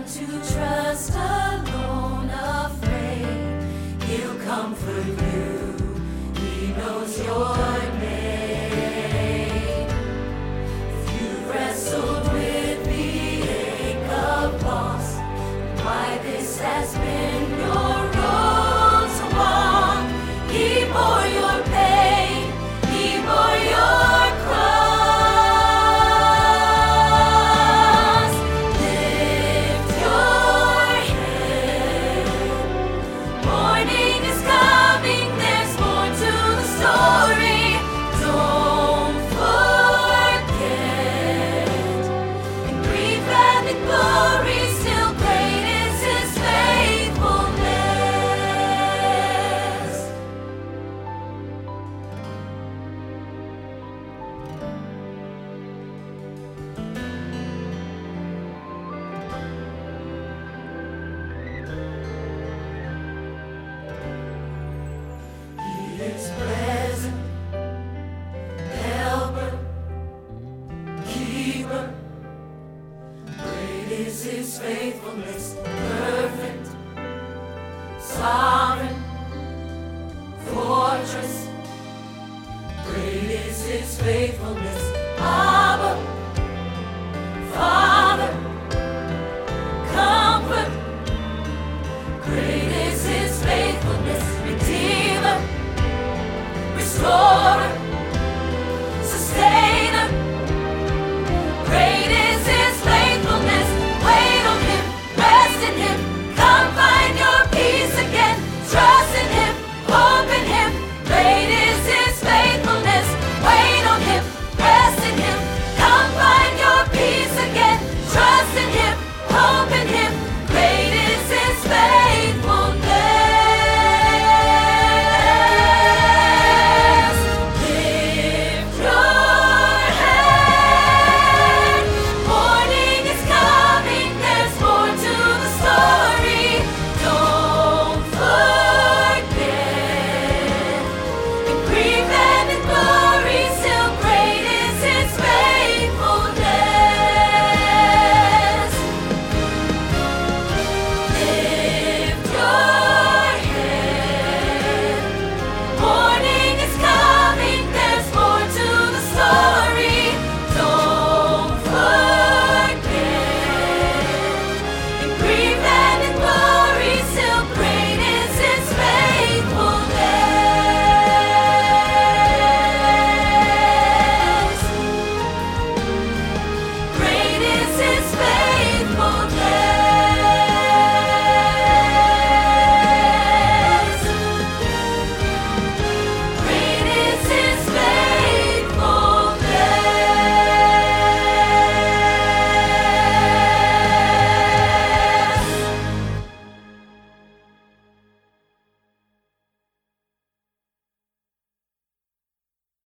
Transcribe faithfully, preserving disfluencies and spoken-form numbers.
to trust alone, afraid. He'll comfort you. He knows your name. If you wrestled with the ache of loss, why this has been your road to walk, He bore your pain, He bore your cross. Lift your head. Morning is coming, there's more to the story. Don't forget. In grief and in glory, still great is His faithfulness. He is present, helper, keeper. Great is His faithfulness, perfect, sovereign, fortress. Great is His faithfulness, Abba, Father, comfort. Great is His faithfulness, Redeemer, Restorer, Sustainer. Great is His faithfulness. Wait on Him, rest in Him. Come find your peace again. Trust in Him, hope in Him. Great is His faithfulness. Wait on Him, rest in Him. Come find your peace again. Trust in Him, hope in Him. Great is His faithfulness. Lift your head. Morning is coming, there's more to the story. Don't forget. In grief and in glory, still great is His faithfulness. Lift your head. Morning is coming, there's more to the story. Don't forget. In grief and in glory, still great is His faithfulness. Great is His